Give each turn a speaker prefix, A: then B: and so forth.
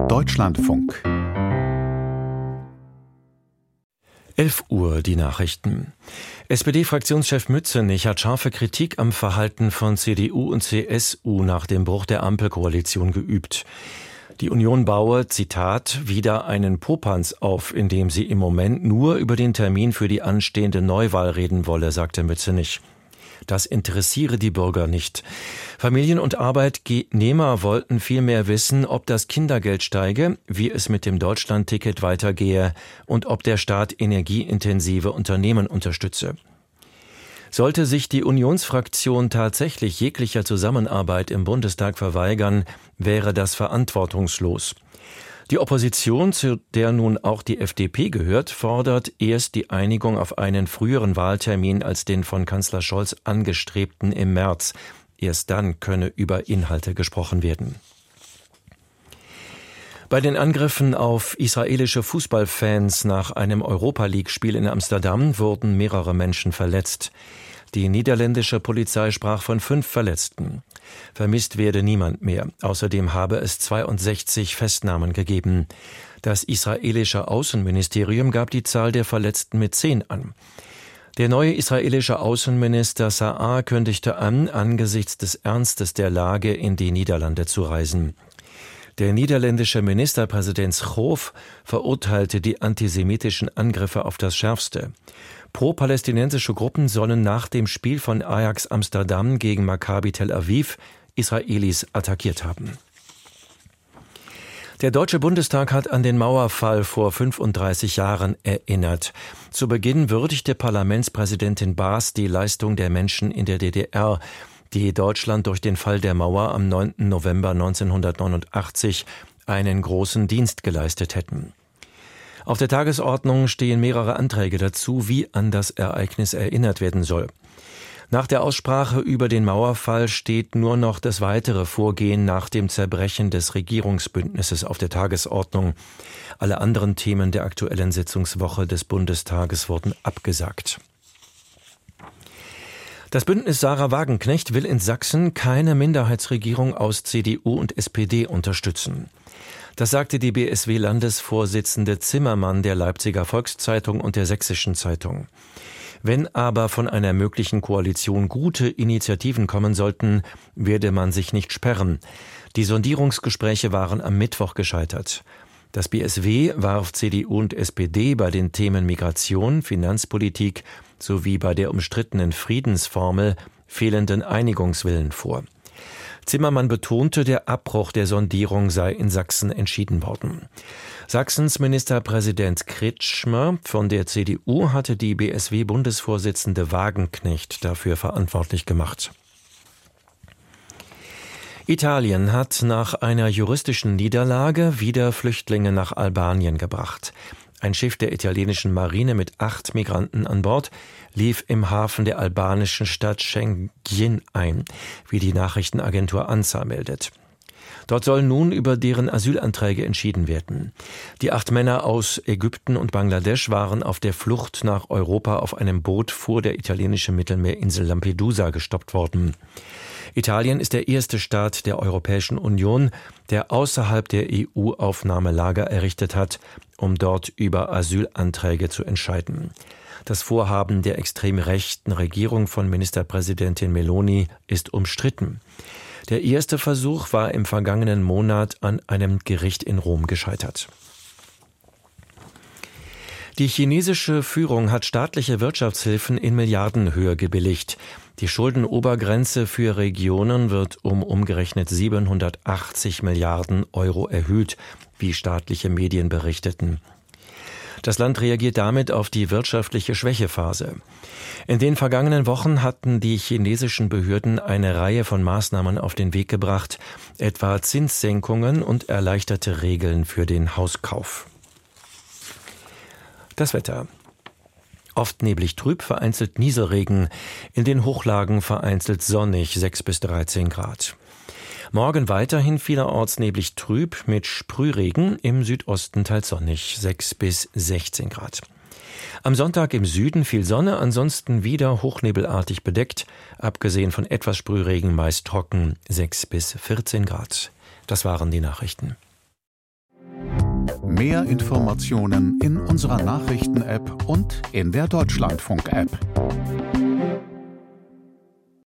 A: Deutschlandfunk.
B: 11 Uhr, die Nachrichten. SPD-Fraktionschef Mützenich hat scharfe Kritik am Verhalten von CDU und CSU nach dem Bruch der Ampelkoalition geübt. Die Union baue, Zitat, wieder einen Popanz auf, indem sie im Moment nur über den Termin für die anstehende Neuwahl reden wolle, sagte Mützenich. Das interessiere die Bürger nicht. Familien und Arbeitnehmer wollten vielmehr wissen, ob das Kindergeld steige, wie es mit dem Deutschlandticket weitergehe und ob der Staat energieintensive Unternehmen unterstütze. Sollte sich die Unionsfraktion tatsächlich jeglicher Zusammenarbeit im Bundestag verweigern, wäre das verantwortungslos. Die Opposition, zu der nun auch die FDP gehört, fordert erst die Einigung auf einen früheren Wahltermin als den von Kanzler Scholz angestrebten im März. Erst dann könne über Inhalte gesprochen werden. Bei den Angriffen auf israelische Fußballfans nach einem Europa-League-Spiel in Amsterdam wurden mehrere Menschen verletzt. Die niederländische Polizei sprach von 5 Verletzten. Vermisst werde niemand mehr. Außerdem habe es 62 Festnahmen gegeben. Das israelische Außenministerium gab die Zahl der Verletzten mit 10 an. Der neue israelische Außenminister Sa'ar kündigte an, angesichts des Ernstes der Lage in die Niederlande zu reisen. Der niederländische Ministerpräsident Schoof verurteilte die antisemitischen Angriffe auf das Schärfste. Pro-palästinensische Gruppen sollen nach dem Spiel von Ajax Amsterdam gegen Maccabi Tel Aviv Israelis attackiert haben. Der Deutsche Bundestag hat an den Mauerfall vor 35 Jahren erinnert. Zu Beginn würdigte Parlamentspräsidentin Baas die Leistung der Menschen in der DDR, die Deutschland durch den Fall der Mauer am 9. November 1989 einen großen Dienst geleistet hätten. Auf der Tagesordnung stehen mehrere Anträge dazu, wie an das Ereignis erinnert werden soll. Nach der Aussprache über den Mauerfall steht nur noch das weitere Vorgehen nach dem Zerbrechen des Regierungsbündnisses auf der Tagesordnung. Alle anderen Themen der aktuellen Sitzungswoche des Bundestages wurden abgesagt. Das Bündnis Sarah Wagenknecht will in Sachsen keine Minderheitsregierung aus CDU und SPD unterstützen. Das sagte die BSW-Landesvorsitzende Zimmermann der Leipziger Volkszeitung und der Sächsischen Zeitung. Wenn aber von einer möglichen Koalition gute Initiativen kommen sollten, werde man sich nicht sperren. Die Sondierungsgespräche waren am Mittwoch gescheitert. Das BSW warf CDU und SPD bei den Themen Migration, Finanzpolitik sowie bei der umstrittenen Friedensformel fehlenden Einigungswillen vor. Zimmermann betonte, der Abbruch der Sondierung sei in Sachsen entschieden worden. Sachsens Ministerpräsident Kretschmer von der CDU hatte die BSW-Bundesvorsitzende Wagenknecht dafür verantwortlich gemacht. Italien hat nach einer juristischen Niederlage wieder Flüchtlinge nach Albanien gebracht. Ein Schiff der italienischen Marine mit 8 Migranten an Bord lief im Hafen der albanischen Stadt Schengjin ein, wie die Nachrichtenagentur ANSA meldet. Dort soll nun über deren Asylanträge entschieden werden. Die 8 Männer aus Ägypten und Bangladesch waren auf der Flucht nach Europa auf einem Boot vor der italienischen Mittelmeerinsel Lampedusa gestoppt worden. Italien ist der erste Staat der Europäischen Union, der außerhalb der EU Aufnahmelager errichtet hat, um dort über Asylanträge zu entscheiden. Das Vorhaben der extrem rechten Regierung von Ministerpräsidentin Meloni ist umstritten. Der erste Versuch war im vergangenen Monat an einem Gericht in Rom gescheitert. Die chinesische Führung hat staatliche Wirtschaftshilfen in Milliardenhöhe gebilligt. Die Schuldenobergrenze für Regionen wird um umgerechnet 780 Milliarden Euro erhöht, wie staatliche Medien berichteten. Das Land reagiert damit auf die wirtschaftliche Schwächephase. In den vergangenen Wochen hatten die chinesischen Behörden eine Reihe von Maßnahmen auf den Weg gebracht, etwa Zinssenkungen und erleichterte Regeln für den Hauskauf. Das Wetter. Oft neblig trüb, vereinzelt Nieselregen, in den Hochlagen vereinzelt sonnig 6 bis 13 Grad. Morgen weiterhin vielerorts neblig trüb mit Sprühregen, im Südosten teils sonnig 6 bis 16 Grad. Am Sonntag im Süden viel Sonne, ansonsten wieder hochnebelartig bedeckt, abgesehen von etwas Sprühregen meist trocken 6 bis 14 Grad. Das waren die Nachrichten.
A: Mehr Informationen in unserer Nachrichten-App und in der Deutschlandfunk-App.